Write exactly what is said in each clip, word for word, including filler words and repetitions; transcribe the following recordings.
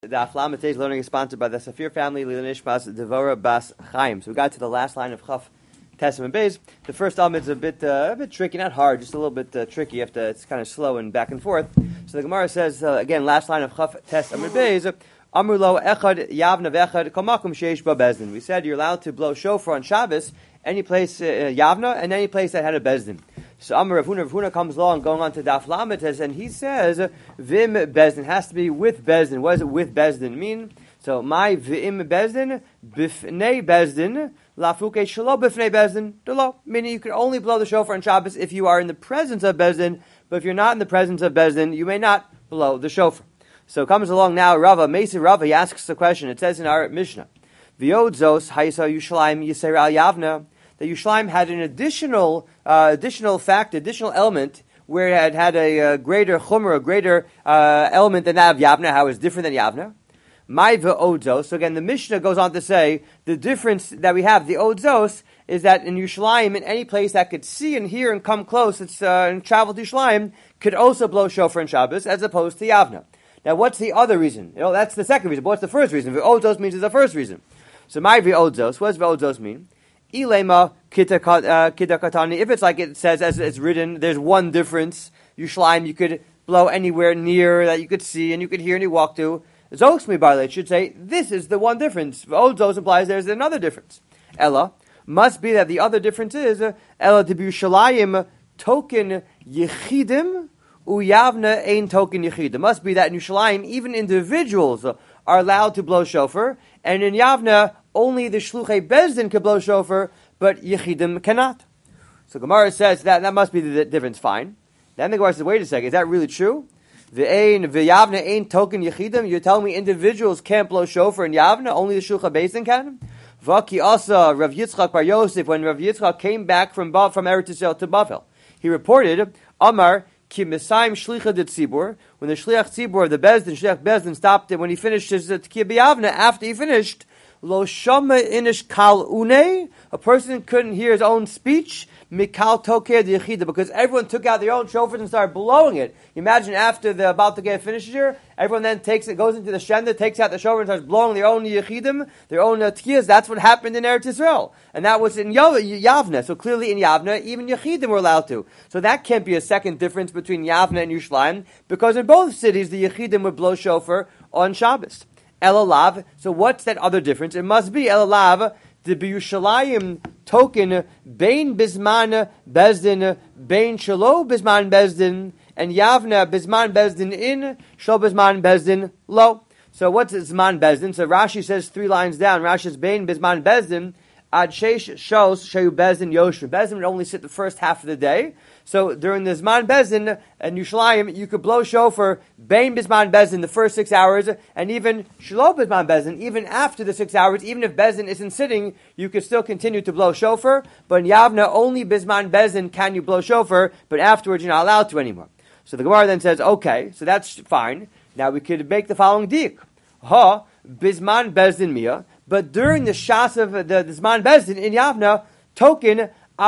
The Aflam today's learning is sponsored by the Safir family, Lilnishmas Devora Bas Chaim. So we got to the last line of Chaf Testament Beis. The first element is a bit uh, a bit tricky, not hard, just a little bit uh, tricky. You have to, it's kind of slow and back and forth. So the Gemara says uh, again, last line of Chaf Testament Beis. Amrulo Echad Yavna Vechad Kamakum Sheish Ba Bezdin. We said you're allowed to blow shofar on Shabbos any place uh, Yavna and any place that had a Bezdin. So Amar Rav Huna, Rav Huna comes along, going on to Daf Lamed, and he says, Vim Bezdin has to be with Bezdin. What does it with Bezdin mean? So, my Vim Bezdin, Bifnei Bezdin, Lafuke Shalo Bifnei Bezdin, Delo. Meaning you can only blow the shofar on Shabbos if you are in the presence of Bezdin, but if you're not in the presence of Bezdin, you may not blow the shofar. So comes along now Rava, Mesi Rava, he asks the question, it says in our Mishnah, V'yod Zos, Haisa Yushalayim Yisrael Al Yavna, that Yerushalayim had an additional, uh, additional fact, additional element, where it had had a, a greater chumrah, a greater uh, element than that of Yavna, how it's different than Yavna. My ve'odzos. So again, the Mishnah goes on to say, the difference that we have, the odzos, is that in Yerushalayim, in any place that could see and hear and come close, it's, uh, and travel to Yerushalayim, could also blow shofar and Shabbos, as opposed to Yavna. Now, what's the other reason? You know, that's the second reason, but what's the first reason? Ve'odzos means it's the first reason. So my ve'odzos, what does ve'odzos mean? Ilema kitakatani. If it's like it says as it's written, there's one difference. Yerushalayim, you could blow anywhere near that you could see and you could hear and you walk to. Zosmi barle, it should say this is the one difference. Old Zos implies there's another difference. Ella must be that the other difference is Ella de Yerushalayim token yechidim uyavna ein token yechidim. Must be that in Yerushalayim even individuals are allowed to blow shofar, and in Yavna only the Shluchei Bezdin can blow shofar, but Yechidim cannot. So Gemara says that that must be the difference. Fine. Then the Gemara says, wait a second, is that really true? V'ein v'yavna ein token Yechidim. You're telling me individuals can't blow shofar in Yavna, only the Shluchei Bezdin can? V'aki asa Rav Yitzchak Bar Yosef, when Rav Yitzchak came back from ba- from Eretz Yisrael to Bavel, he reported, Amar ki misayim shlicha de tzibur, when the shliach tzibur, the Bezdin, shliach Bezdin stopped it when he finished his Tkiyah b'Yavna, after he finished, Lo shama inish kal une, a person couldn't hear his own speech, mikal tokeh de yechida, because everyone took out their own shofars and started blowing it. Imagine after the about to get finished here, everyone then takes it, goes into the shenda, takes out the shofar and starts blowing their own yechidim, their own uh, tkiyas. That's what happened in Eretz Yisrael, and that was in Yavna. So clearly in Yavna, even yechidim were allowed to. So that can't be a second difference between Yavna and Yerushalayim, because in both cities the yechidim would blow shofar on Shabbos. Elalav. So what's that other difference? It must be Elalav, the Yerushalayim token, Bein Bisman Bezdin, Bein Shalo Bisman Bezdin, and Yavna Bisman Bezdin in, Shalo Bisman Bezdin lo. So what's Zman Bezdin? So Rashi says three lines down, Rashi says Bein Bisman Bezdin, Ad Sheish Shos Shayu Bezdin Yoshua. Bezdin would only sit the first half of the day. So during the Zman Bezdin and Yerushalayim, you could blow shofar Bein Bisman Bezdin the first six hours, and even Shelo Bisman Bezdin, even after the six hours, even if Bezdin isn't sitting, you could still continue to blow shofar. But in Yavna, only Bisman Bezdin can you blow shofar, but afterwards you're not allowed to anymore. So the Gemara then says, okay, so that's fine. Now we could make the following dik. Ha, Bisman Bezdin Mia, but during the Shas of the, the Zman Bezdin in Yavna, token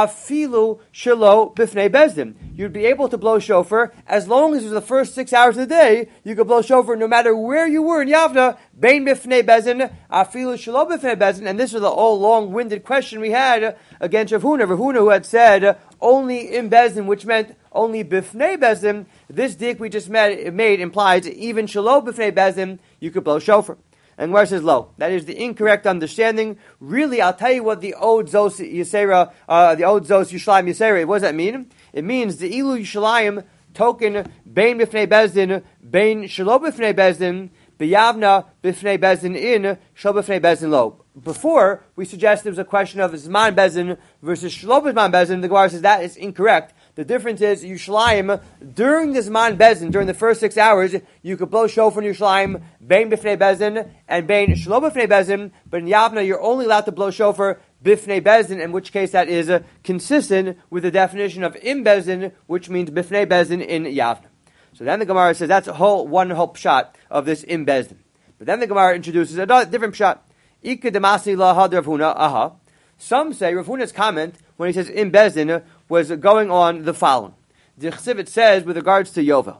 afilu shelo bifnei bezdin. You'd be able to blow shofar as long as it was the first six hours of the day. You could blow shofar no matter where you were in Yavna. Bein bifnei bezdin, afilu shelo bifnei bezdin. And this was the whole long-winded question we had against Rav Huna. Rav Huna, who had said only in bezdin, which meant only bifnei bezdin. This dik we just made, made implies even shelo bifnei bezdin, you could blow shofar. And where it says lo, that is the incorrect understanding. Really, I'll tell you what the Od Zos Yisera, uh, the Od Zos Yushalayim Yisera, what does that mean? It means the Ilu Yushalayim token Bein Bifnei Bezdin, Bein Shelo Bifnei Bezdin, B'Yavna Bifnei Bezdin in, Shelo Bifnei Bezdin lo. Before, we suggested it was a question of Zman Bezdin versus Shelo B'Zman Bezdin. The Gemara says that is incorrect. The difference is Yerushalayim, during the Zman Bezdin, during the first six hours, you could blow shofar in Yerushalayim, Bein Bifnei Bezdin, and Bein Shelo Bifnei Bezdin, but in Yavna, you're only allowed to blow shofar Bifnei Bezdin, in which case that is uh, consistent with the definition of Im Bezdin, which means Bifnei Bezdin in Yavna. So then the Gemara says that's a whole, one whole pshat of this Im Bezdin. But then the Gemara introduces a different pshat. Ika demasi la had Rav Huna, aha. Some say Rav Huna's comment when he says Im Bezdin was going on the following. The Chsivit says with regards to Yovel,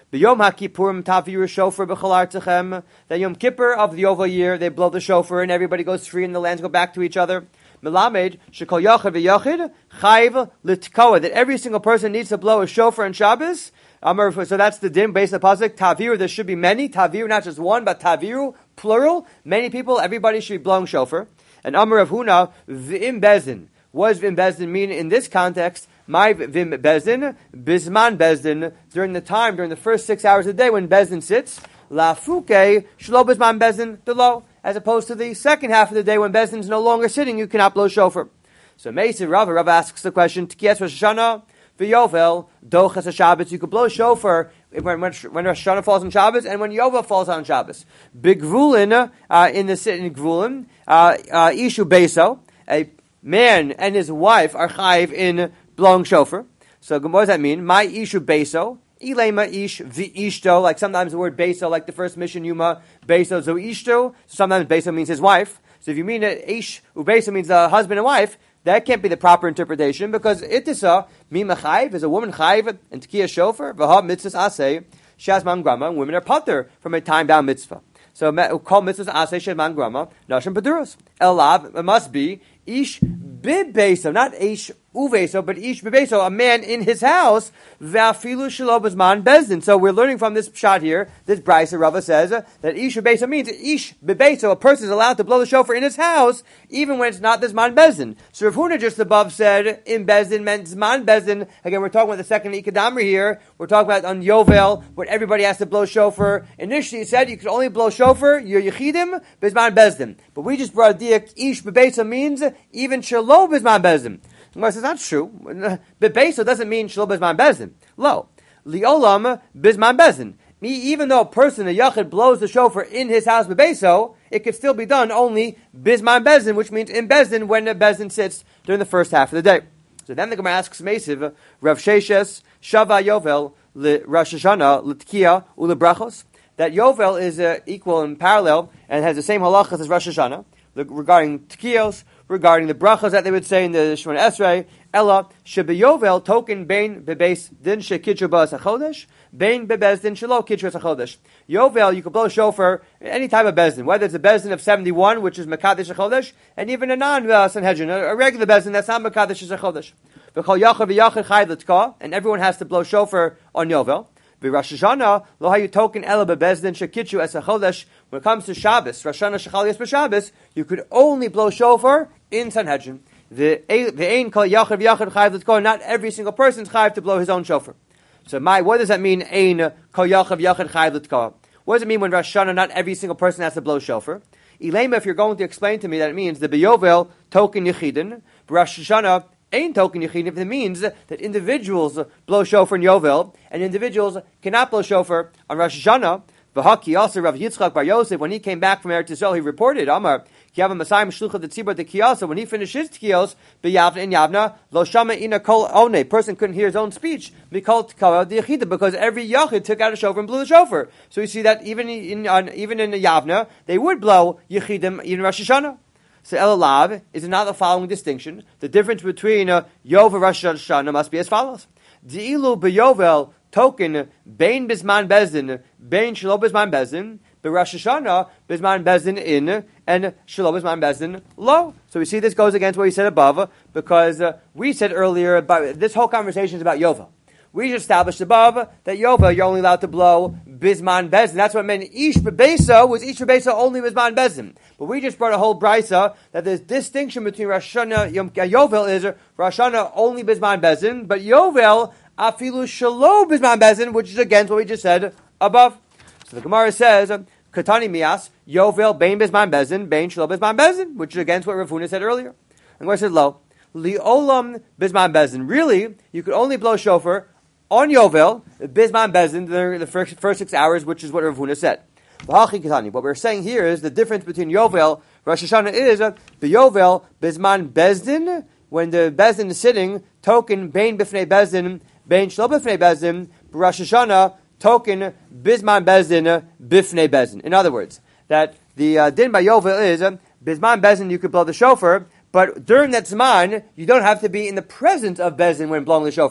B'Yom HaKippurim taviru shofar b'chol artechem. That Yom Kippur of the Yovel year, they blow the shofar and everybody goes free and the lands go back to each other. Melamed shekol yachid v'yachid chayv litkoa. That every single person needs to blow a shofar on Shabbos. So that's the din based on the pasuk. Taviru, there should be many. Taviru, not just one, but taviru, plural. Many people, everybody should be blowing shofar. And Amar of Huna, v'im bezin. What does v'im bezin mean in this context? My vim bezdin, bisman bezdin, during the time, during the first six hours of the day when bezdin sits, la fuke, shlo bisman bezdin, below, as opposed to the second half of the day when bezdin is no longer sitting, you cannot blow shofar. So Meisi Rav, Rav asks the question, Tkiyas Rosh Hashanah, v'yovel, dochas Shabbos, you could blow shofar when, when, when Rosh Hashanah falls on Shabbos and when Yovel falls on Shabbos. Big Grulin, uh, in the in Grulin, uh, uh, Ishu Beso, a man and his wife are chayiv in blowing shofar. So what does that mean? My ishu beso, ilema ish v'ishto, like sometimes the word beso, like the first mission yuma, beso zo ishto, sometimes beso means his wife. So if you mean that ish ubeso means the husband and wife, that can't be the proper interpretation, because itisa, mima chayiv, is a woman chayiv, and tekiya shofar, v'ha mitzvahs aseh, shazman grama, and women are pater from a time-bound mitzvah. So call mitzvahs aseh shazman grama, nashim paduros. Elav, it must be, ish bibeso, not ish uveso, but ish bibeso, a man in his house, v'afilu shelo b'zman bezdin. So we're learning from this shot here, this Brisa Rava says, uh, that ish bibeso means ish bibeso, a person is allowed to blow the shofar in his house, even when it's not the zman bezdin. So Rav Huna just above said, in bezdin meant zman bezdin. Again, we're talking about the second ikadamri here, we're talking about on Yovel, where everybody has to blow shofar. Initially it said you could only blow shofar, your yechidim, b'zman bezdin. But we just brought a diak, ish bibeso means even shelo b'zman bezdin. Gemara says not true. Bebeso doesn't mean shelo b'zman bezdin. Lo, liolam b'zman bezdin. Even though a person, a yachid, blows the shofar in his house bebeso, it could still be done only b'zman bezdin, which means in bezdin when the bezdin sits during the first half of the day. So then the Gemara asks Meisiv, Rav Sheshes Shava Yovel le Rosh Hashanah l'tkiya ulebrachos. That Yovel is uh, equal and parallel and has the same halachas as Rosh Hashanah regarding tkiyos, regarding the brachas that they would say in the Shemona Esrei. Ella shebeyovel token bein bebeis din shekitru ba'as hachodesh bein bebez din shelo kitru hachodesh. Yovel, you can blow shofar any type of bezdin, whether it's a bezdin of seventy-one, which is mekadesh hachodesh, and even a non-sanhedrin, a regular bezdin that's not mekadesh hachodesh. V'chol yachar v'yachar chayv l'tka, and everyone has to blow shofar on Yovel. Rosh Hashanah, lo hayu token ela bebezdin shekitru es hachodesh. When it comes to Shabbos, Rosh Hashanah shechal yes b'Shabbos, you could only blow shofar in Sanhedrin. The ein kol yachar v'yachar chayv l'tka. Not every single person is chayv to blow his own shofar. So, my what does that mean? Ein kol yachar v'yachar chayv l'tka. What does it mean when Rosh Hashanah not every single person has to blow shofar? Ilema, if you're going to explain to me that it means the beyovel token yechidin, Rosh Hashanah ain't token yechidin, if it means that individuals blow shofar in Yovel, and individuals cannot blow shofar on Rosh Hashanah. V'haki also Rav Yitzchak Bar Yosef, when he came back from Eretz Yisrael, he reported, Amar, Kiyav Masayim Shlucha the Tzibur the Kiyasa, when he finished his Tkiyos, B'Yavna in Yavna, Lo Shama Ina Kol One, person couldn't hear his own speech, Mikol Tkara the Yechida, because every Yachid took out a shofar and blew the shofar. So you see that even in, on, even in the Yavna, they would blow Yechidim in Rosh Hashanah. So Elalav is not the following distinction. The difference between uh, Yovel and Rosh Hashanah must be as follows. Di'ilu B'Yovel token bein bisman bezdin, bein shelo bisman bezdin, Rosh Hashanah bisman bezdin in, and shelo bisman bezdin lo. So we see this goes against what we said above, because uh, we said earlier, about, this whole conversation is about Yovel. We just established above that Yovel, you're only allowed to blow bisman bezdin. That's what it meant. Ish bebeso was ish bebeso only bisman bezdin. But we just brought a whole brisa that there's distinction between Rosh Hashanah, Yom Yovel is Rosh Hashanah only bisman bezdin, but Yovel afilu shelo bisman bezdin, which is against what we just said above. So the Gemara says, Katani mias Yovel bein bisman bezdin, bein shelo bisman bezdin, which is against what Rav Huna said earlier. And Gemara said, lo liolam bisman bezdin. Really, you could only blow shofar on Yovel bisman bezdin during the first, first six hours, which is what Rav Huna said. What we're saying here is the difference between Yovel, Rosh Hashanah is the Yovel bisman bezdin, when the bezdin is sitting, token bein bifnei bezdin, bein shelo bifnei bezdin, Rosh Hashanah token bisman bezdin bifnei bezdin. In other words, that the uh, din by Yovel is uh, bisman bezdin, you could blow the shofar, but during that zman, you don't have to be in the presence of bezdin when blowing the shofar.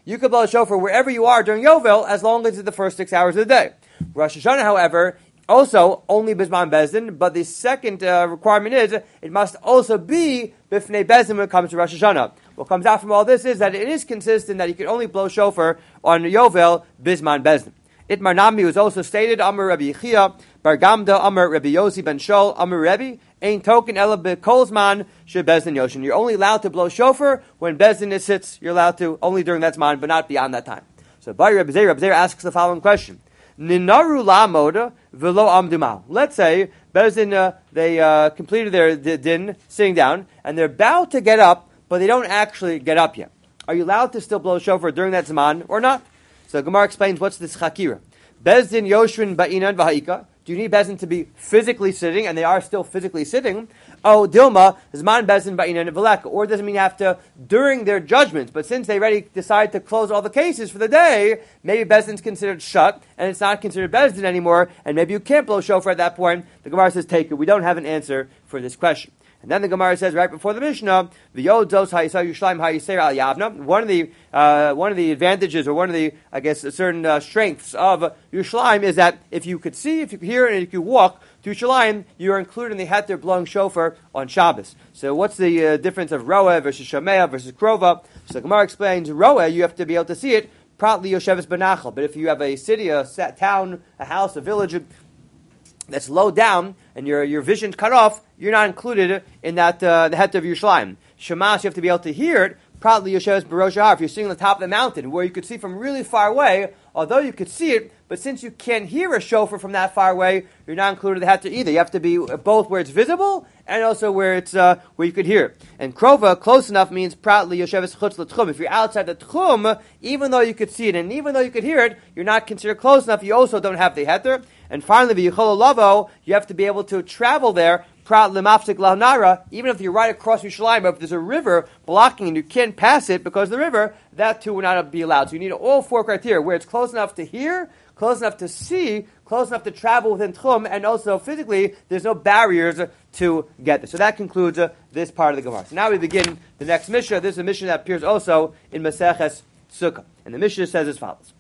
you could blow a shofar wherever you are during Yovel, as long as it's the first six hours of the day. Rosh Hashanah, however, also only Bisman Bezdin, but the second uh, requirement is it must also be Bifnei Bezdin when it comes to Rosh Hashanah. What comes out from all this is that it is consistent that you can only blow shofar on Yovel Bisman Bezdin. Itmar Nami was also stated, Amar Rabbi Yechia, Bar Gamda, Amar Rabbi Yossi ben Shol, Amar Rebbe, Ein token ela bekolzman she Bezdin Yoshin. You're only allowed to blow shofar when Bezdin is sits. You're allowed to only during that time, but not beyond that time. So Bar Rabbi Zeir, Rabbi Zeir asks the following question: Ninaru la moda velo amduma. Let's say Bezdin uh, they uh, completed their din sitting down, and they're about to get up, but they don't actually get up yet. Are you allowed to still blow shofar during that zaman or not? So Gemara explains what's this chakira. Bezdin Yoshrin ba'inan v'ha'ika. Do you need Bezdin to be physically sitting, and they are still physically sitting? Oh, Dilma, Zman Bezdin ba'inan v'leka. Or doesn't mean you have to during their judgments, but since they already decide to close all the cases for the day, maybe Bezdin's considered shut, and it's not considered Bezdin anymore, and maybe you can't blow shofar at that point. The Gemara says, take it. We don't have an answer for this question. And then the Gemara says right before the Mishnah, "V'yodos ha'yisay Yerushalayim ha'yiser al Yavna." One of the uh, one of the advantages, or one of the I guess certain uh, strengths of Yerushalayim is that if you could see, if you could hear, and if you could walk to Yerushalayim, you are included in the heter blowing shofar on Shabbos. So what's the uh, difference of Roeh versus Shameah versus Krova? So the Gemara explains Roeh, you have to be able to see it. Pratli Yosheves Benachal. But if you have a city, a town, a house, a village that's low down, and your your vision's cut off, you're not included in that uh, the heter of Yerushalayim. Shemash, you have to be able to hear it. Probably Yosheves Barosh Har. If you're sitting on the top of the mountain, where you could see from really far away, although you could see it, but since you can't hear a shofar from that far away, you're not included in the heter either. You have to be both where it's visible and also where it's uh, where you could hear it. And Krova, close enough, means Pratli Yosheves Chutz L'Tchum. If you're outside the Tchum, even though you could see it and even though you could hear it, you're not considered close enough. You also don't have the heter. And finally, v'yichol lavo, you have to be able to travel there, prat lemafsik lahnara, even if you're right across Yerushalayim, but if there's a river blocking and you can't pass it because of the river, that too would not be allowed. So you need all four criteria, where it's close enough to hear, close enough to see, close enough to travel within Tchum, and also physically, there's no barriers to get there. So that concludes uh, this part of the Gemara. So now we begin the next Mishnah. This is a Mishnah that appears also in Maseches Sukkah. And the Mishnah says as follows.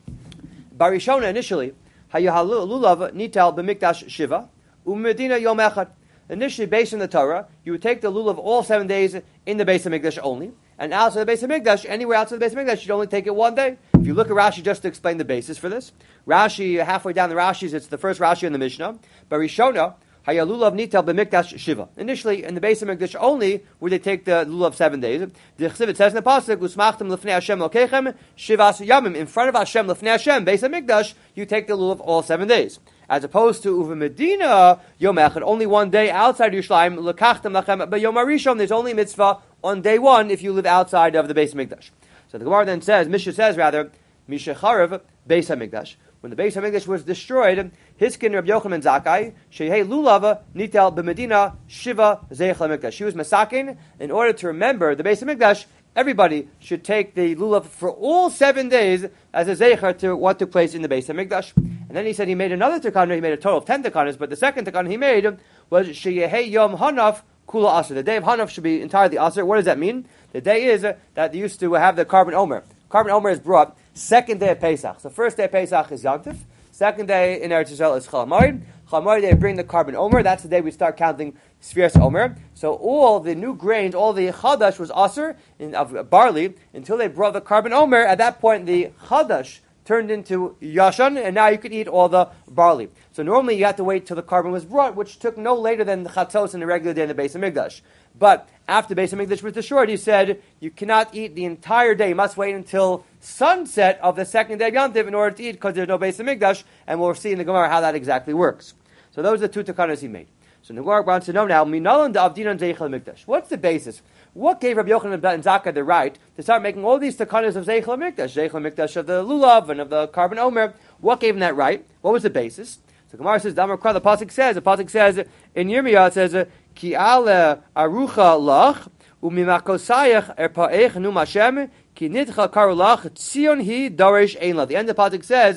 Barishona initially, Hayahalulav nital b'mikdash shiva, u'medina yom echad. Initially, based on the Torah, you would take the lulav all seven days in the base of Mikdash only, and outside the base of Mikdash, anywhere outside the base of Mikdash, you'd only take it one day. If you look at Rashi, just to explain the basis for this, Rashi, halfway down the Rashis, it's the first Rashi in the Mishnah, Barishona, Hayalulav nital b'mikdash shiva. Initially, in the base of Mikdash only, would they take the lulav seven days. The Chesivit says in the pasuk, "Usmachtem lefnei Hashem lokechem shivas yamim." In front of Hashem lefnei Hashem, base of Mikdash, you take the lulav all seven days. As opposed to Uva Medina Yom Echad, only one day outside Yerushalayim. Lekachtem lachem, but Yom Harishon, there's only mitzvah on day one if you live outside of the base of Mikdash. So the Gemara then says, Mishnah says rather, Mishecharev base of Mikdash. When the base of Mikdash was destroyed, Hiskin Rabbi Yochanan Zakai, Shehei Lulav Nitel b'Medina Shiva Zeich LaMikdash. She was masakin in order to remember the base of Mikdash. Everybody should take the lulav for all seven days as a zeicher to what took place in the base of Mikdash. And then he said he made another takana. He made a total of ten takanas, but the second takana he made was Sheyehei Yom Hanaf Kula Aser. The day of Hanaf should be entirely Aser. What does that mean? The day is uh, that they used to have the carbon omer. Carbon omer is brought second day of Pesach. So first day of Pesach is Yom Tov. Second day in Eretz Yisrael is Chol Hamoed. Chol Hamoed, they bring the carbon omer. That's the day we start counting Sfiras Omer. So all the new grains, all the chadash was aser in, of barley until they brought the carbon omer. At that point, the chadash turned into yashan, and now you could eat all the barley. So normally you had to wait till the carbon was brought, which took no later than the chatzos in the regular day in the base of Mikdash. But after the base of Mikdash was destroyed, he said you cannot eat the entire day. You must wait until sunset of the second day of Yom Tov in order to eat, because there's no base of Mikdash, and we'll see in the Gemara how that exactly works. So those are the two takanas he made. So the Gemara wants to know now, Minalan da Avdinan Zeichel Mikdash. What's the basis? What gave Rabbi Yochanan ben Zakkai the right to start making all these takanas of Zeichel Mikdash? Zeichel Mikdash of the lulav and of the carbon omer. What gave him that right? What was the basis? So the Gemara says, Damar Kra, the pasuk says, the pasuk says in Yirmiyah, it says, Ki ale arucha lach umimakosayach erpaech num Hashem ki nidcha karu lach tzion hi daresh ein la. The end of the pasuk says,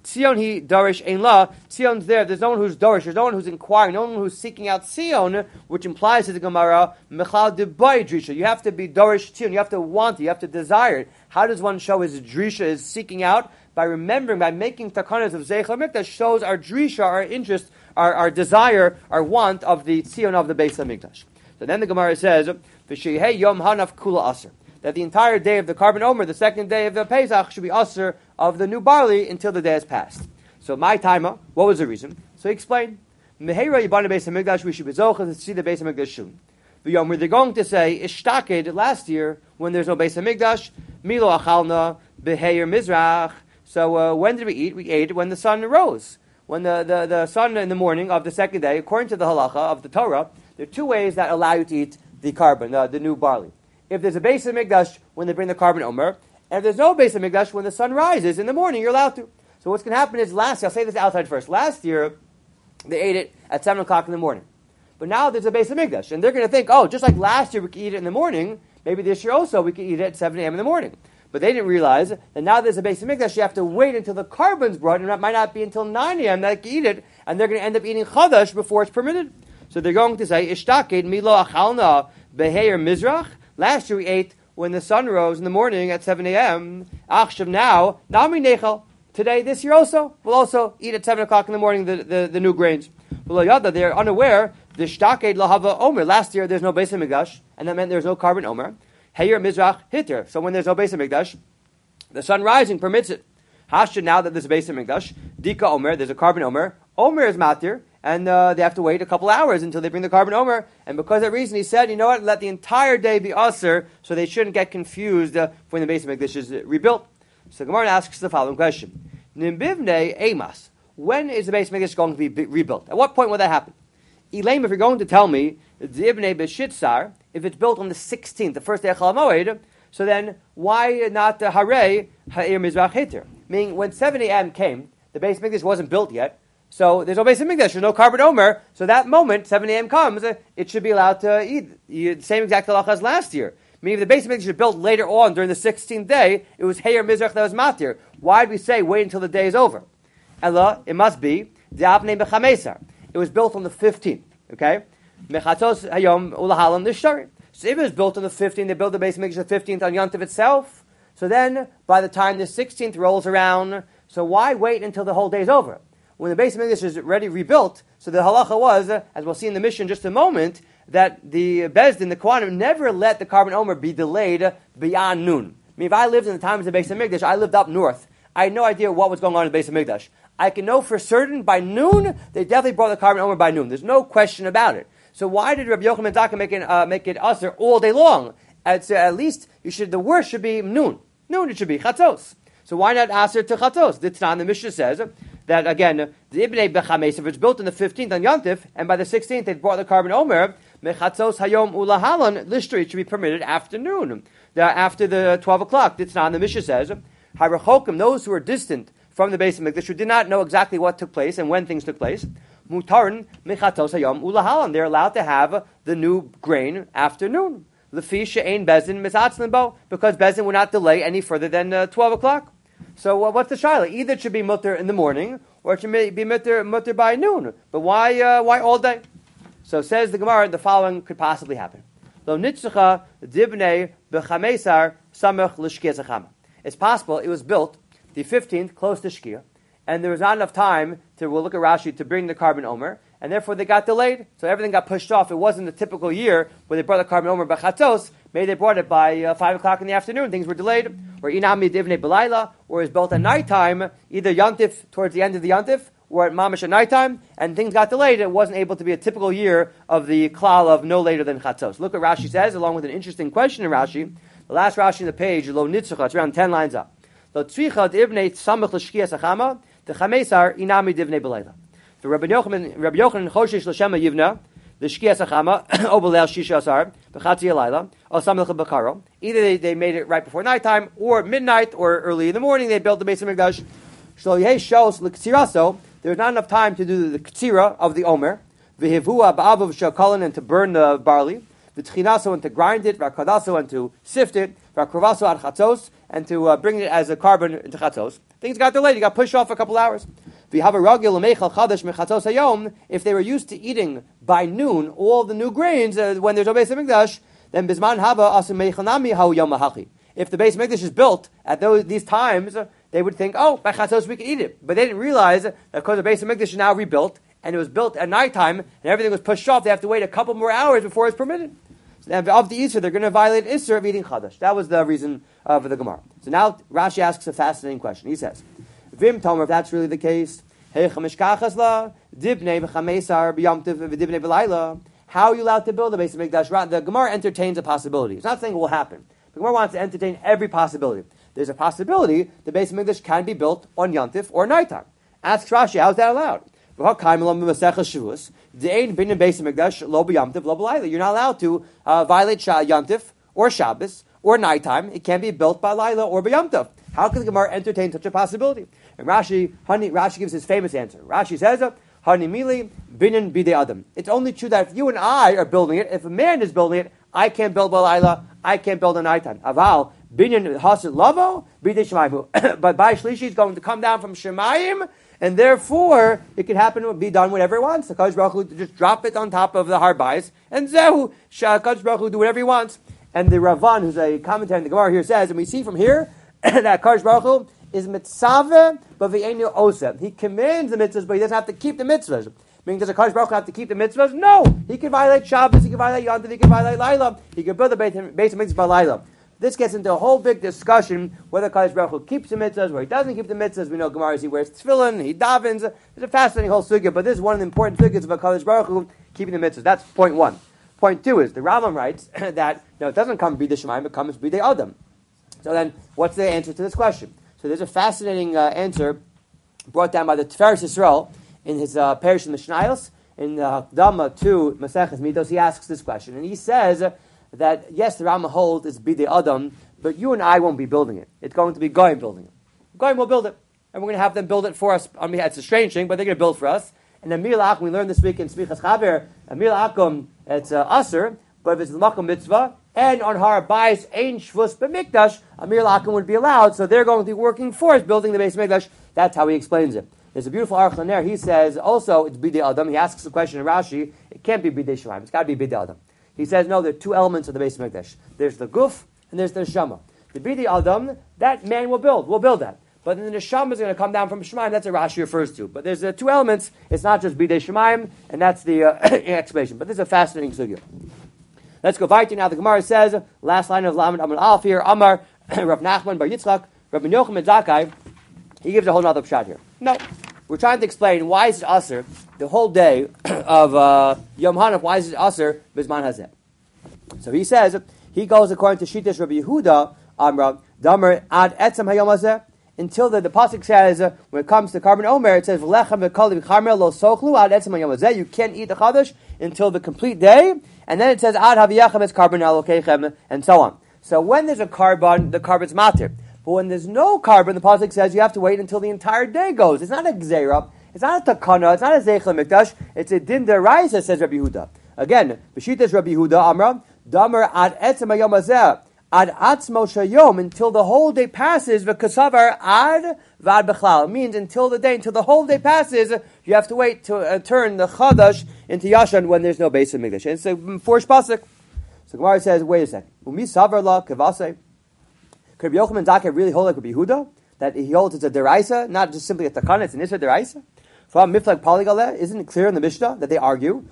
Tzion he darish ein la. Tzion's there. There's no one who's darish. There's no one who's inquiring. No one who's seeking out Tzion, which implies to the Gemara, mechal debai drisha. You have to be darish Tzion. You have to want it. You have to desire it. How does one show his drisha is seeking out? By remembering, by making takanas of Zeichel Mikdash, shows our drisha, our interest, our, our desire, our want of the Tzion of the Beis HaMikdash. So then the Gemara says, V'shehei yom hanaf kula aser. That the entire day of the Karban Omer, the second day of the Pesach, should be aser of the new barley until the day has passed. So my timer, what was the reason? So he explained, Meheira yibana Beis HaMikdash, we should be zochah to see the Beis HaMikdash soon. V'yomer, they're going to say, Ishtaked, last year, when there's no Beis HaMikdash, Milo achalna, Beheir Mizrach. So uh, when did we eat? We ate when the sun rose. When the, the, the sun in the morning of the second day, according to the halacha of the Torah, there are two ways that allow you to eat the carbon, uh, the new barley. If there's a Beis HaMikdash when they bring the Karban Omer, and if there's no Beis HaMikdash when the sun rises in the morning, you're allowed to. So what's going to happen is, last year, I'll say this outside first, last year they ate it at seven o'clock in the morning. But now there's a Beis HaMikdash, and they're going to think, oh, just like last year we could eat it in the morning, maybe this year also we could eat it at seven a.m. in the morning. But they didn't realize that now there's a Beis HaMikdash, you have to wait until the carbon's brought, and it might not be until nine a.m. that you can eat it, and they're going to end up eating chadash before it's permitted. So they're going to say, Ishtaked milo achalna beheir mizrach. Last year we ate when the sun rose in the morning at seven a.m. Achshav now, nami nechal. Today, this year also, we'll also eat at seven o'clock in the morning the, the, the new grains. They're unaware, the Ishtaked lahava omer. Last year there's no Beis HaMikdash, and that meant there's no Karban Omer. Heyer mizrach hitter. So when there's no Beis HaMikdash, the sun rising permits it. Hashta, now that there's a Beis HaMikdash, Dika Omer, there's a Karban Omer. Omer is matir, and uh, they have to wait a couple hours until they bring the Karban Omer. And because of that reason, he said, you know what, let the entire day be aser, so they shouldn't get confused uh, when the Beis HaMikdash is uh, rebuilt. So Gemara asks the following question. Nimbivne emas. When is the Beis HaMikdash going to be b- rebuilt? At what point will that happen? Elaim, if you're going to tell me, Dibne b'shitzar, if it's built on the sixteenth, the first day of Chol HaMoed, so then why not the Harei Ha'ir Mizrach Heter? Meaning, when seven a.m. came, the Beis HaMikdash wasn't built yet, so there's no Beis HaMikdash, there's no Karban Omer, so that moment, seven a.m. comes, it should be allowed to eat. The same exact halacha as last year. Meaning, if the Beis HaMikdash was built later on during the sixteenth day, it was Ha'ir Mizrach that was matir. Why did we say wait until the day is over? Ella, it must be De'avnei b'chamesar. It was built on the fifteenth, okay? Mechatos hayom ulahalam nishari. So if it was built on the fifteenth, they built the Beis HaMikdash the fifteenth on Yontif itself. So then, by the time the sixteenth rolls around, so why wait until the whole day is over? When the Beis HaMikdash is already rebuilt, so the halacha was, uh, as we'll see in the mission in just a moment, that the Bezdin, the Kohanim, never let the Karban Omer be delayed beyond noon. I mean, if I lived in the times of the Beis HaMikdash, I lived up north. I had no idea what was going on in the Beis HaMikdash. I can know for certain by noon, they definitely brought the Karban Omer by noon. There's no question about it. So why did Rabbi Yochanan ben Zakkai make it uh, make it usher all day long? At, uh, at least you should. The worst should be noon. Noon it should be chatzos. So why not usher to chatzos? The Tanan, the Mishnah says that again the Ibnei Bechames, if it's built on the fifteenth on Yontif, and by the sixteenth they brought the Karban Omer, mechatzos hayom ulahalan lishtri, it should be permitted afternoon, the, after the twelve o'clock. The Tanan, the Mishnah says harachokim, those who are distant from the Beis HaMikdash, who did not know exactly what took place and when things took place. Mutarin mechatos hayom ulahalan. They're allowed to have the new grain afternoon. Lefi she'ein bezin misatzlin bo, because bezin would not delay any further than uh, twelve o'clock. So uh, what's the shaila? Either it should be mutter in the morning, or it should be mutter mutter by noon. But why uh, why all day? So says the Gemara, the following could possibly happen. Lo nitzcha dibnei b'chamesar samach l'shkia zachama. It's possible it was built the fifteenth close to Shkia, and there was not enough time to, we'll look at Rashi, to bring the Karban Omer, and therefore they got delayed, so everything got pushed off. It wasn't the typical year where they brought the Karban Omer by Chatzos, maybe they brought it by uh, five o'clock in the afternoon, things were delayed, or Inami Divnei Belayla, or it was built at nighttime, either Yontif, towards the end of the Yontif, or at Mamish at nighttime, and things got delayed. It wasn't able to be a typical year of the Klal of no later than Chatzos. Look what Rashi says, along with an interesting question in Rashi. The last Rashi in the page, Lo Nitzucha, it's around ten lines up. Lo Tzricha Divnei Samach L'Shkia Sachama, the Chamesar Inami Divnei Belayla. The Rabbi Yochanan, Rabbi Yochanan Choshesh L'Shema Yivna, the Shkia Sachama, Obelel Shisha Asar, B'Chatzi Alayla, or Samach B'Karo. Either they, they made it right before nighttime, or midnight, or early in the morning, they built the Beis HaMikdash. Shlo Yehei Shos L'Ktsiraso, there was not enough time to do the Ktsira of the Omer, V'Hivua Ba'avav Shakolin, and to burn the barley, the tchinaso and to grind it, v'akadaso and to sift it, v'akravaso ad chatzos, and to uh, bring it as a carbon into chatzos. Things got delayed. You got pushed off for a couple hours. If they were used to eating by noon all the new grains uh, when there's no Beis Hamikdash, then bisman haba asim meichanami hau yom hachi. If the Beis Hamikdash is built at those these times, uh, they would think, oh, by chatzos we can eat it. But they didn't realize that because the Beis Hamikdash is now rebuilt and it was built at nighttime and everything was pushed off, they have to wait a couple more hours before it's permitted. So of the Isser, they're going to violate Isser of eating chadash. That was the reason uh, for the Gemara. So now Rashi asks a fascinating question. He says, Vim Tomer, if that's really the case, how are you allowed to build a Beis Hamikdash? The Gemara entertains a possibility. It's not saying it will happen. The Gemara wants to entertain every possibility. There's a possibility the Beis Hamikdash can be built on Yantif or nighttime. Asks Rashi, how is that allowed? You're not allowed to uh, violate Yantif or Shabbos or nighttime. It can be built by Laila or by Yantif. How can the Gemara entertain such a possibility? And Rashi, honey, Rashi gives his famous answer. Rashi says, "Hani mili binyan bidei adam." It's only true that if you and I are building it, if a man is building it, I can't build by Laila, I can't build at nighttime. Aval binyan hasid lavo bidei shemayim. But by Shlishi is going to come down from Shemayim, and therefore it can happen to be done whatever it wants. The Kadosh Baruch Hu just drop it on top of the harbais, and zehu Kadosh Baruch Hu do whatever he wants. And the Ravan, who's a commentator in the Gemara here, says, and we see from here that Kadosh Baruch Hu is mitzvah, but v'einu oseh. He commands the mitzvahs, but he doesn't have to keep the mitzvahs. Meaning, does the Kadosh Baruch Hu have to keep the mitzvahs? No. He can violate Shabbos, he can violate Yom Tov, he can violate Laila, he can build the base of mitzvahs by Laila. This gets into a whole big discussion whether Kadosh Baruch Hu keeps the mitzvahs, where he doesn't keep the mitzvahs. We know Gemara, he wears tefillin, he davens. It's a fascinating whole sugya, but this is one of the important sugyas of Kadosh Baruch Hu keeping the mitzvahs. That's point one. Point two is the Rambam writes that no, it doesn't come b'dei Shemayim, it comes b'dei Adam. So then, what's the answer to this question? So there's a fascinating uh, answer brought down by the Tiferes Yisrael in his uh, Perish Mishnayos in the uh, Hakdama to Maseches Midos. He asks this question, and he says that yes, the Rambam holds it's b'dei Adam, but you and I won't be building it. It's going to be Goyim building it. Goyim will build it, and we're going to have them build it for us. I mean, it's a strange thing, but they're going to build for us. And Amir La'akum, we learned this week in Smichas Chaver, Amir La'akum, it's uh, Aser, but if it's the Makom Mitzvah, and on Har Bayis, Ein Shvus B'Mikdash, Amir La'akum would be allowed, so they're going to be working for us, building the Beis Mikdash. That's how he explains it. There's a beautiful Aruch LaNer, he says, also, it's Bidei Adam. He asks the question in Rashi, it can't be Bidei Shemayim, it's got to be Bidei Adam. He says, no, there are two elements of the Beis Mikdash. There's the Guf, and there's the Neshama. The Bidei Adam, that man will build, will build that. But then the Neshama is going to come down from Shemayim. That's what Rashi refers to. But there's uh, two elements. It's not just Bidei Shemayim, and that's the uh, explanation. But this is a fascinating sugya. Let's go weiter now. The Gemara says, last line of Lamed Amud Aleph here, Amar, Rav Nachman Bar Yitzchak, Rav Yochanan Zakkai, he gives a whole other pshat here. No. We're trying to explain why is it Aser, the whole day of uh, Yom Hanaf, why is it Aser, Bizman Hazeh. So he says, he goes according to Shittas Rabbi Yehuda, Amra, Damer Ad Etzem Hayom Hazeh, until the, the pasuk says uh, when it comes to carbon omer, it says v'lechem v'kol v'charmel lo sochlu ad etzem hayom hazeh. You can't eat the chadash until the complete day, and then it says ad haviyachem es carbon alokechem, and so on. So when there's a carbon, the carbon's matir. But when there's no carbon, the pasuk says you have to wait until the entire day goes. It's not a gzeira, it's not a takana, it's not a zeichel mikdash. It's a din deraisa, says Rabbi Yehuda. Again, b'shitas Rabbi Yehuda Amra damer ad etzem hayom hazeh. Ad atzmo shayom, until the whole day passes, v'kasavar ad vad bechlal. It means until the day, until the whole day passes, you have to wait to uh, turn the chadash into yashan when there's no Beis Hamikdash. And it's a forced pasuk. So Gemara says, wait a second. Umi savar la kavase. Could Rabbi Yochanan Zakkai really hold like Rabbi Yehuda? That he holds it's a deraisa, not just simply a takana, it's an isra deraisa? From miflag poligaleh, isn't it clear in the Mishnah that they argue?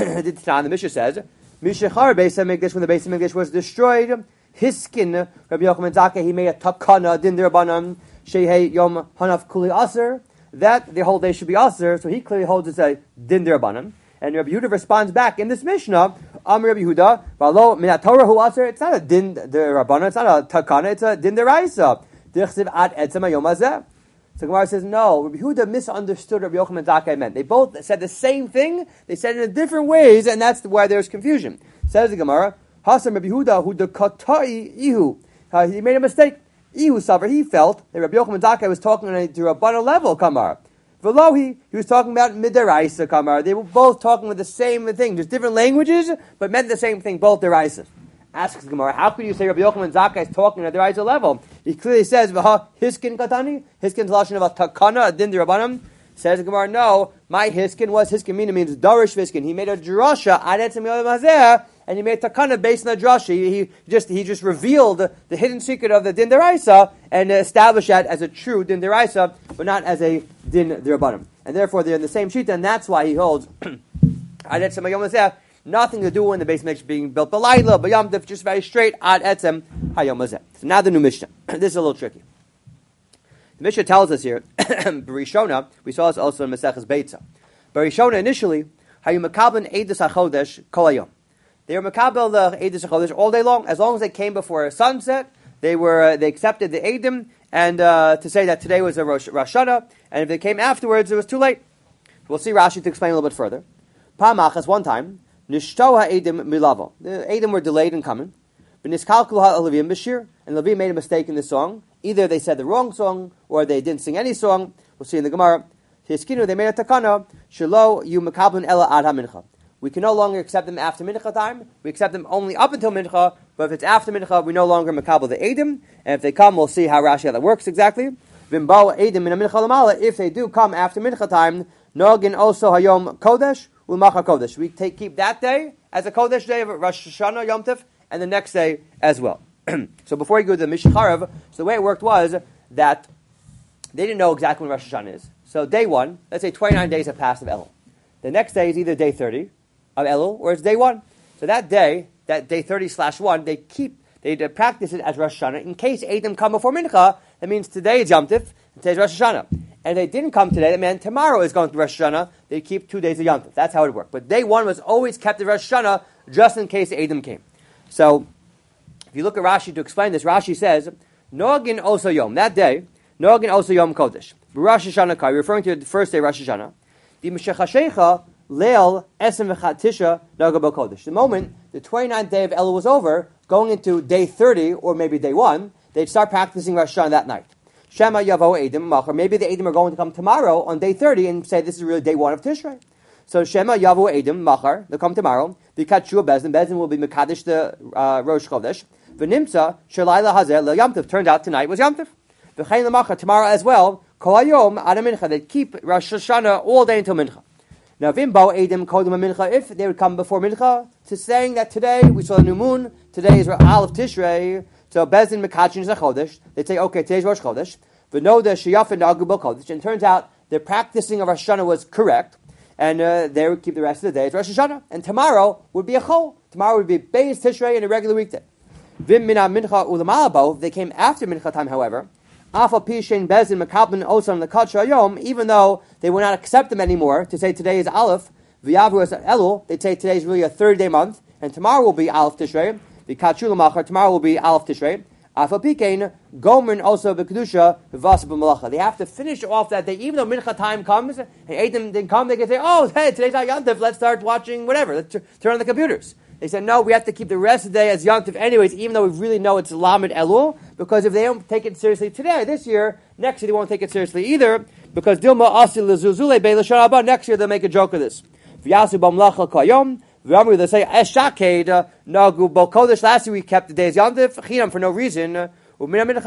The Mishnah says, Mishachar Beis Hamikdash, when the Beis Hamikdash was destroyed, his skin, Rabbi Yochanan Zakkai, he made a takana din derbanan shehei yom hanaf kuli aser, that the whole day should be aser. So he clearly holds it's a din derbanan. And Rabbi Yehuda responds back in this Mishnah, Am Rabbi Yehuda, v'alo min Torah hu aser. It's not a din derbanan, it's not a takana, it's a din deraisa. Dichsiv ad etzem hayom hazeh. So Gemara says no. Rabbi Yehuda misunderstood what Rabbi Yochanan Zakkai meant. They both said the same thing. They said it in different ways, and that's why there's confusion. Says the Gemara. Hasam Rabbi Yehuda, who the katai ihu, uh, he made a mistake. Ihu suffer. He felt that Rabbi Yochanan Zakkai was talking on a Rabbana level. Kamar, Velohi, he was talking about midaraisa kamar. They were both talking with the same thing, just different languages, but meant the same thing, both deraisa. Asks Gemara, how could you say Rabbi Yochanan Zakkai is talking at the deraisa level? He clearly says, "V'ha hiskin katani." Hiskin's lashon about takana adin dirabanan. Says the Gemara, no, my hiskin was hiskin meaning means darish hiskin. He made a drasha adetzim yom hazeh, and he made takana based on the drasha. He, he just he just revealed the hidden secret of the din deraisa and established that as a true din deraisa, but not as a din dirabanan. And therefore, they're in the same sheet, and that's why he holds adetzim yom hazeh. Nothing to do when the base makes being built b'layla, b'yam tif, just very straight ad etzem hayom hazeh. So now the new Mishnah. This is a little tricky. The Mishnah tells us here, Barishona, we saw this also in Maseches Beitza. Barishona initially, hayu mekabel edus hachodesh kol hayom. They were mekabel the edus hachodesh all day long, as long as they came before sunset. They were uh, they accepted the edim, and uh, to say that today was a Rosh Hashanah, and if they came afterwards, it was too late. We'll see Rashi to explain a little bit further. Pamachas one time. Nishto ha'edim milavo. The edim were delayed in coming. V'niskalkul ha'alevim b'shir. And Levi made a mistake in the song. Either they said the wrong song, or they didn't sing any song. We'll see in the Gemara. Hiskinu, they made a takana. Shelo yu mekabelin ela ad ha-mincha. We can no longer accept them after mincha time. We accept them only up until mincha. But if it's after mincha, we no longer mekabel the edim. And if they come, we'll see how Rashi how that works exactly. V'mbao edim min mincha lamala. If they do come after mincha time, nogin also hayom kodesh. U'macha Kodesh. We take keep that day as a Kodesh day of Rosh Hashanah Yom Tov, and the next day as well. So before you go to the Mishnah Charav, so the way it worked was that they didn't know exactly when Rosh Hashanah is. So day one, let's say twenty-nine days have passed of Elul. The next day is either day thirty of Elul or it's day one. So that day, that day thirty slash one, they keep, they practice it as Rosh Hashanah. In case Eidim come before Mincha, that means today is Yom Tov, and today is Rosh Hashanah. And if they didn't come today, that meant tomorrow is going to be Rosh Hashanah. They keep two days of Yom Tov. That's how it worked. But day one was always kept at Rosh Hashanah, just in case Eidim came. So, if you look at Rashi to explain this, Rashi says, Noagin also Yom, that day, Noagin also Yom Kodesh. Rosh Hashanah Kai, referring to the first day Rosh Hashanah. The Meshachashecha Leil Esem V'Chatisha Nagabo Kodesh. The moment the twenty-ninth day of Elul was over, going into day thirty, or maybe day one, they'd start practicing Rosh Hashanah that night. Shema Yavo Eidim Machar. Maybe the Eidim are going to come tomorrow on day thirty and say this is really day one of Tishrei. So Shema Yavo Eidim Machar. They'll come tomorrow. V'Katshua Bezdin. Bezdin will be Mekadesh the uh, Rosh Chodesh. V'Nimtza Shalayla Hazeh Le Yom Tov. Turned out tonight was Yom Tov. V'Chein LeMachar. Tomorrow as well. Kol Hayom Ad Mincha. They keep Rosh Hashanah all day until Mincha. Now, Vimbo Eidim Kodem Mincha. If they would come before Mincha, to saying that today we saw a new moon. Today is Aleph Tishrei. So Bezdin Mekachin is a Chodesh. They say, okay, today's Rosh Chodesh. V'noda Sheyafin Nagu Kodesh. And it turns out the practicing of Rosh Hashanah was correct, and uh, they would keep the rest of the day as Rosh Hashanah. And tomorrow would be a Chol. Tomorrow would be Beis Tishrei in a regular weekday. Vim Mina Mincha Ulamalo. If they came after Mincha time, however, Afal Pishin Bezdin Mekabin Osam Lekatsh Hayom. Even though they would not accept them anymore to say today is Aleph V'Yavru Es Elul, they'd say today is really a thirty-day month, and tomorrow will be Aleph Tishrei. V'Katchu L'Machar. Tomorrow will be Aleph Tishrei. Afapikein Gomer also b'kedusha v'vasa b'malacha. They have to finish off that day, even though mincha time comes and Eidim didn't come. They can say, "Oh, hey, today's not Yom Tov. Let's start watching whatever. Let's t- turn on the computers." They said, "No, we have to keep the rest of the day as Yom Tov, anyways, even though we really know it's Lamed Elul, because if they don't take it seriously today, this year, next year they won't take it seriously either, because Dilma Asil Lezuzule Be'Lashon Haba. Next year they'll make a joke of this. V'yasu b'mlacha kayom." They say, Eshaked, Nagu Bokodesh. Last year we kept the days Yom Tov, Chinam for no reason. But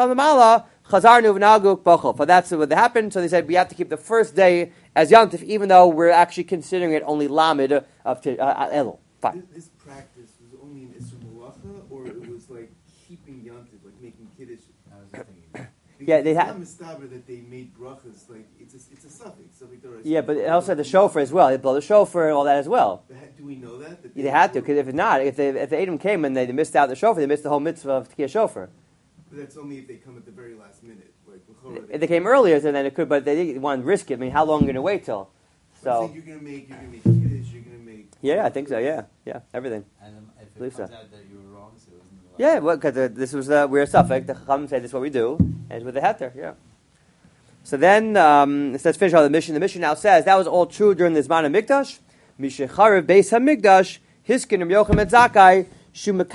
that's what happened. So they said we have to keep the first day as Yom Tov, even though we're actually considering it only Lamed of uh, Elul. Fine. This practice was only in Isur Malacha, or it was like keeping Yom Tov, like making Kiddush? Yeah, they had. That they made brachas, like it's a, it's a suffix. Yeah, but it also had the shofar as well. They blow the shofar and all that as well. Do we know that? that they, they had to, because if not, if they if the Edom came and they missed out the shofar, they missed the whole mitzvah of Tekiyah shofar. But that's only if they come at the very last minute. Like if they came earlier, then it could. But they didn't want to risk it. I mean, how long are you going to wait till? So I think you're going to make you're going to make Kiddush. You're going to make. Yeah, I think so. Yeah, yeah, everything. And um, if it Believe comes so. out that you were wrong, so it wasn't the Yeah, well, because uh, this was uh, we're a suffix. The Chacham said this is what we do, and it's with the heter. Yeah. So then, um, let's finish all the mission. The mission now says that was all true during the Zman of Mikdash. Mishecharev Beis Hamikdash, Hiskin Reb Yochanan ben Zakkai, He made a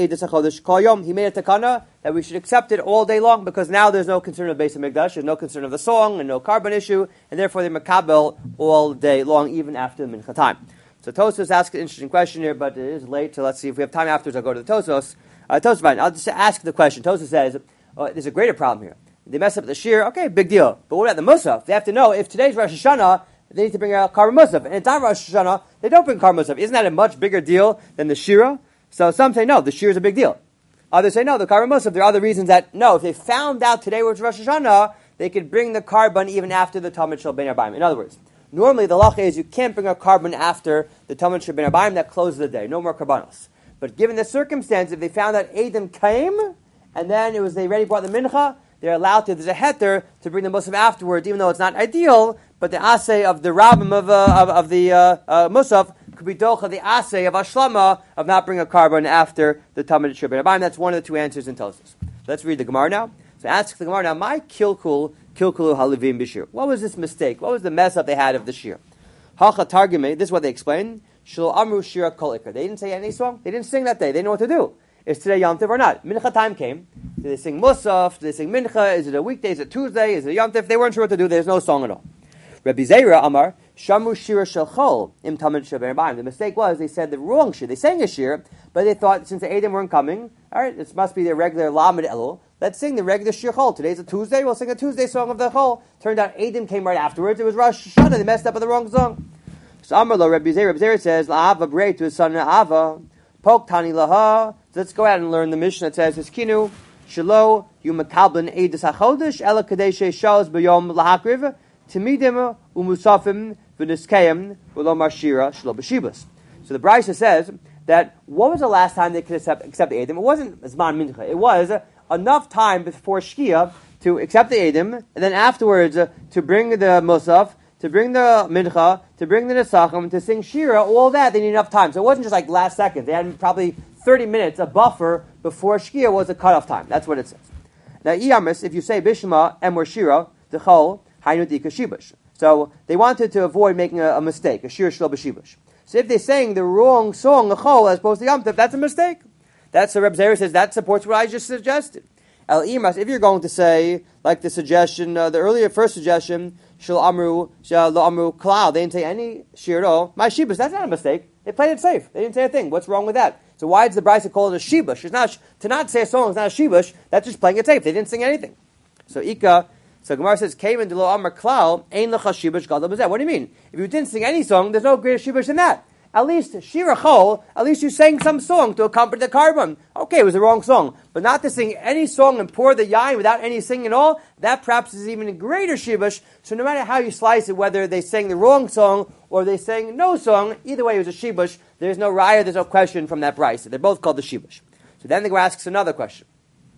takana that we should accept it all day long because now there's no concern of Beis Hamikdash, there's no concern of the song and no carbon issue, and therefore they're makabel all day long, even after the mincha time. So Tosfos asks an interesting question here, but it is late, so let's see if we have time afterwards. I'll go to the Tosfos. Uh, Tosfos, I'll just ask the question. Tosfos says, oh, there's a greater problem here. They mess up the shir, okay, big deal. But what about the musaf? They have to know if today's Rosh Hashanah, they need to bring a carbon musaf. And it's not Rosh Hashanah, they don't bring carbon musaf. Isn't that a much bigger deal than the shira? So some say no, the shir is a big deal. Others say no, the carbon musaf. There are other reasons that no, if they found out today was Rosh Hashanah, they could bring the carbon even after the Talmud Shel Ben Arbaim. In other words, normally the lacha is you can't bring a carbon after the Talmud Shel Ben Arbaim, that closes the day. No more karbanos. But given the circumstance, if they found out Edom came and then it was they already brought the mincha, they're allowed to. There's a heter to bring the musaf afterwards, even though it's not ideal. But the assay of the rabbim of, uh, of of the uh, uh, musaf could be docha the assay of ashlama of not bringing a carbon after the Talmud Shel Ben Arbaim. That's one of the two answers in Tosfos. Let's read the Gemara now. So ask the Gemara now. My kilkul kilkulu halivim b'shir. What was this mistake? What was the mess up they had of the shir? Hacha targime. This is what they explained. Shlo amru shira kol ikar. They didn't say any song. They didn't sing that day. They didn't know what to do. Is today Yom Tov or not? Mincha time came. Do they sing Musaf? Do they sing Mincha? Is it a weekday? Is it Tuesday? Is it Yom Tov? They weren't sure what to do. There's no song at all. Rabbi Zera Amar, Shamru Shira Shel Chol, Im Talmud Shel Ben Arbaim. The mistake was they said the wrong shir. They sang a shir, but they thought since the Edom weren't coming, all right, this must be their regular Lamed Elul. Let's sing the regular shir Chol. Today's a Tuesday, we'll sing a Tuesday song of the Chol. Turned out Edom came right afterwards. It was Rosh Hashanah. They messed up with the wrong song. So Amar Lo Rabbi Zera. Rabbi Zera says, La'ava Brei to his son Ava, Pok Tani Laha. So let's go out and learn the Mishnah that says, Hiskinu, Shelo, Yumatablan Eidus HaChodesh, Ela Kadeshe Shaz B'yom Lahakriv, Timidim Umusafim V'niskayim V'lomar Shira Shelo B'shibas. So the Brisa says that what was the last time they could accept, accept the Edom? It wasn't Zman Mincha. It was enough time before Shkia to accept the Edom, and then afterwards uh, to bring the Musaf, to bring the Mincha, to bring the Nesachim, to sing Shira, all that, they need enough time. So it wasn't just like last second. They had probably thirty minutes, a buffer, before Shkia was a cutoff time. That's what it says. Now, Iyamis, if you say Bishma, Emor Shira, the Chol, Hainu Dika Shibush. So they wanted to avoid making a, a mistake, a Shir Shlo B'Shibush. So if they sang the wrong song, the Chol, as opposed to Yom Tov, that's a mistake. That's the Reb Zera says, that supports what I just suggested. El Imas, if you're going to say, like the suggestion, uh, the earlier first suggestion, Shal Amru, Shal Amru Klal, they didn't say any Shir at all. My Shibush, that's not a mistake. They played it safe. They didn't say a thing. What's wrong with that? So why does the Brisa call it a Shibush? It's not, to not say a song is not a Shibush, that's just playing it safe. They didn't sing anything. So Ika, so Gemara says, Came in Delo Amar Klal, Ein Lecha Shibush Gadol B'zeh. What do you mean? If you didn't sing any song, there's no greater Shibush than that. At least Shira Chol, at least you sang some song to accompany the carbon. Okay, it was the wrong song. But not to sing any song and pour the yain without any singing at all, that perhaps is even a greater shibush. So no matter how you slice it, whether they sang the wrong song or they sang no song, either way it was a shibush. There's no raya, there's no question from that price. They're both called the shibush. So then the Gemara asks another question.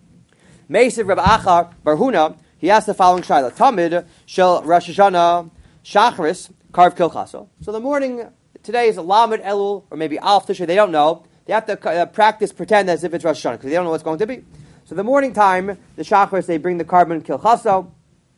Meisiv Reb Achar Bar Huna, he asked the following shayla. Tamid shel Rosh Hashanah Shachris Karv Kilchaso. So the morning, today is a Lamed Elul, or maybe Alf Tishrei, they don't know. They have to uh, practice, pretend as if it's Rosh Hashanah, because they don't know what's going to be. So the morning time, the Shachris, they bring the carbon Kilchaso,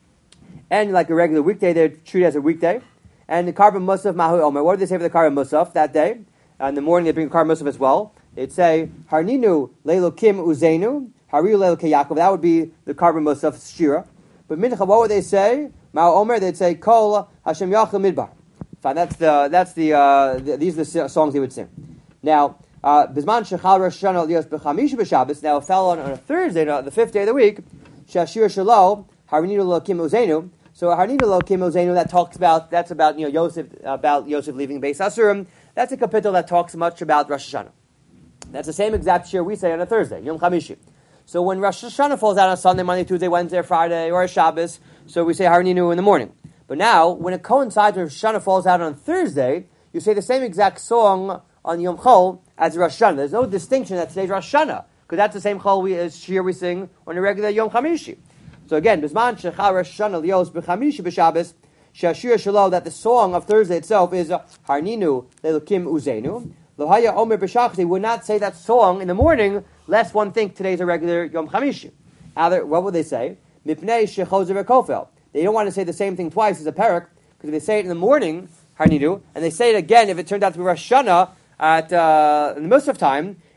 and like a regular weekday, they treat it as a weekday. And the carbon Musaf Mahu Omer, what do they say for the carbon Musaf that day? Uh, in the morning, they bring the carbon Musaf as well. They'd say, Harninu Leilo Kim Uzenu, Hariu Leilo Kiyakov, that would be the carbon Musaf Shira. But Mincha, what would they say? Mahu Omer, they'd say, Kol Hashem Yachel Midbar. Fine, that's the that's the, uh, the these are the songs he would sing. Now, Bisman Shechal Rosh Hashanah Lios B'Chamish B'Shabbos. Now, it fell on, on a Thursday, no, the fifth day of the week. Shashir Shalo Harninu Lo Kim Uzenu. So Harninu Lo Kim Uzenu, that talks about that's about you know Yosef about Yosef leaving Beis Asurim. That's a kapitel that talks much about Rosh Hashanah. That's the same exact shir we say on a Thursday, Yom Chamishi. So when Rosh Hashanah falls out on Sunday, Monday, Tuesday, Wednesday, Friday, or a Shabbos, so we say Harninu in the morning. But now, when it coincides with Rosh Hashanah falls out on Thursday, you say the same exact song on Yom Chol as Rosh Hashanah. There's no distinction that today's Rosh Hashanah, because that's the same Chol we, as shir we sing on a regular Yom Chamishi. So again, Bisman Shechal Rosh Hashanah Lios B'Chamishi B'Shabbos, Shashir Shalom, that the song of Thursday itself is Harninu Lelukim Uzenu. Lohaya Omer B'Shachas, they would not say that song in the morning, lest one think today's a regular Yom Chamishi. Either, what would they say? Mipnei Shechozer V'Kofel. They don't want to say the same thing twice as a parak, because if they say it in the morning, Harnidu, and they say it again if it turned out to be Rosh Hashanah at uh, in the Musaf time,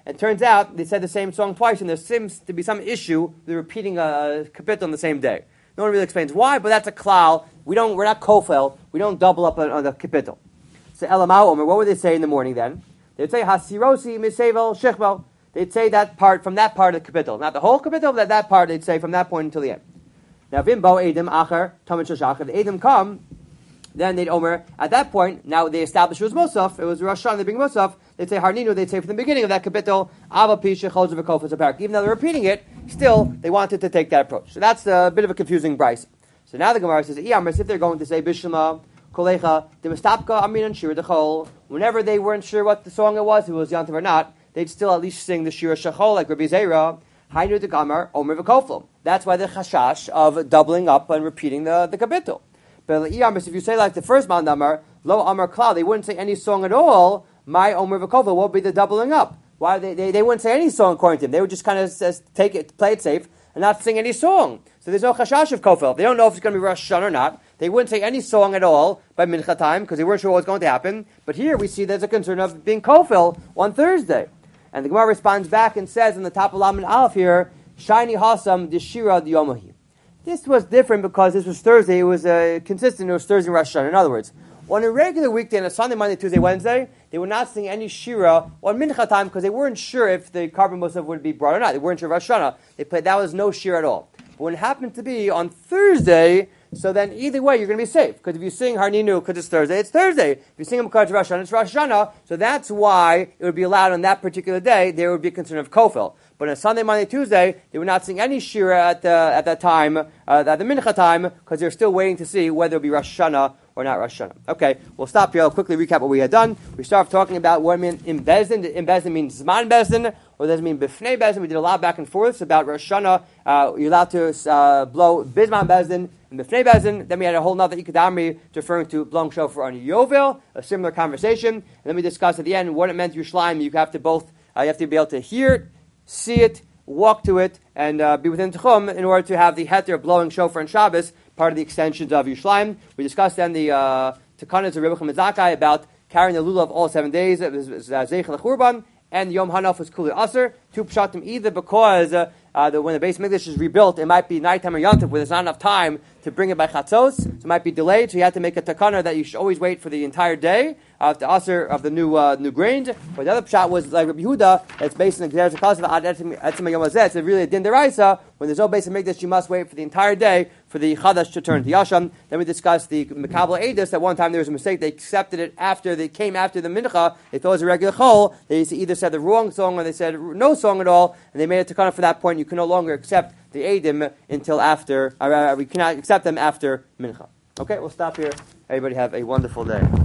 And it turns out they said the same song twice, and there seems to be some issue with repeating a kapitel on the same day. No one really explains why, but that's a klal. We don't, we're not kofel. We don't double up on, on the kapitel. So Elamau Omer, what would they say in the morning then? They'd say hasirosi misevel shechbel. They'd say that part from that part of the kapitel, not the whole kapitel, but that part they'd say from that point until the end. Now vimbo edim acher tamid shoshach. If the edim come, then they'd Omer, at that point, now they established it was Musaf, it was Rosh Hashanah, they bring Musaf, they'd say Harninu, they'd say from the beginning of that kapitel, Ava Pisha Chol Zevakofas Apark. Even though they're repeating it, still, they wanted to take that approach. So that's a bit of a confusing brisa. So now the Gemara says, Iyamris, if they're going to say Bishma, Kolecha, Demastapka, Amin, and Shir Dechol, whenever they weren't sure what the song it was, if it was Yantav or not, they'd still at least sing the Shir Shachol, like Rabbi Zera, Hainu de Gamar, Omer V'Koflim. That's why the chashash of doubling up and repeating the, the kapitel. But if you say like the first man Amar, Lo Amar Klal, they wouldn't say any song at all. My Omer V'Kofel, what would be the doubling up? Why they, they they wouldn't say any song according to him. They would just kind of says, take it, play it safe, and not sing any song. So there's no chashash of kofel. They don't know if it's going to be Rosh Hashanah or not. They wouldn't say any song at all by mincha time because they weren't sure what was going to happen. But here we see there's a concern of being kofel on Thursday, and the Gemara responds back and says in the top of Lam and Aleph here, Shiny Hasam Deshira Diyomahi. This was different because this was Thursday. It was uh, consistent. It was Thursday and Rosh Hashanah. In other words, on a regular weekday, on a Sunday, Monday, Tuesday, Wednesday, they would not sing any shira on mincha time because they weren't sure if the carbon musaf would be brought or not. They weren't sure of Rosh Hashanah. They played, that was no shira at all. But when it happened to be on Thursday, so then either way you're going to be safe. Because if you sing Harninu because it's Thursday, it's Thursday. If you sing them because it's Rosh Hashanah, it's Rosh Hashanah. So that's why it would be allowed on that particular day. There would be a concern of kofel. But on Sunday, Monday, Tuesday, they would not sing any shira at, uh, at that time, uh, at the mincha time, because they're still waiting to see whether it will be Rosh Hashanah or not Rosh Hashanah. Okay, we'll stop here. I'll quickly recap what we had done. We started talking about what it meant in Bezdin. In Bezdin means Zman Bezdin, or does it mean Bifnei Bezdin? We did a lot back and forth about Rosh Hashanah. Uh, you're allowed to uh, blow Bizman Bezdin and Bifnei Bezdin. Then we had a whole other Ikadamri referring to blowing shofar on Yovel, a similar conversation. And then we discussed at the end what it meant Yerushalayim. You have to both, uh, you have to be able to hear it, see it, walk to it, and uh, be within Tchum in order to have the heter of blowing shofar and Shabbos, part of the extensions of Yerushalayim. We discussed then the uh, Takanas of Rebbe Chaim about carrying the lulav all seven days, it was Zeichel Churban, and Yom Hanaf was Kuli Aser. Two pshatim, either because uh, uh, the, when the base Mikdash is rebuilt, it might be nighttime or Yontif, where there's not enough time to bring it by Chatzos, so it might be delayed, so you have to make a takana that you should always wait for the entire day of the Aser of the new uh, new grain. But the other pshat was like Rabbi Yehuda, it's based on the Gzeres HaKasav Ad Etzem Yom Hazeh. It's really a din deraisa. When there's no base Mikdash, you must wait for the entire day for the Chadash to turn to Yasham. Then we discussed the Mekabel Edus. At one time there was a mistake. They accepted it after they came after the Mincha. They thought it was a regular Chol. They either said the wrong song or they said no song at all, and they made it to kind of for that point. You can no longer accept the Eidim until after. Uh, we cannot accept them after Mincha. Okay, we'll stop here. Everybody have a wonderful day.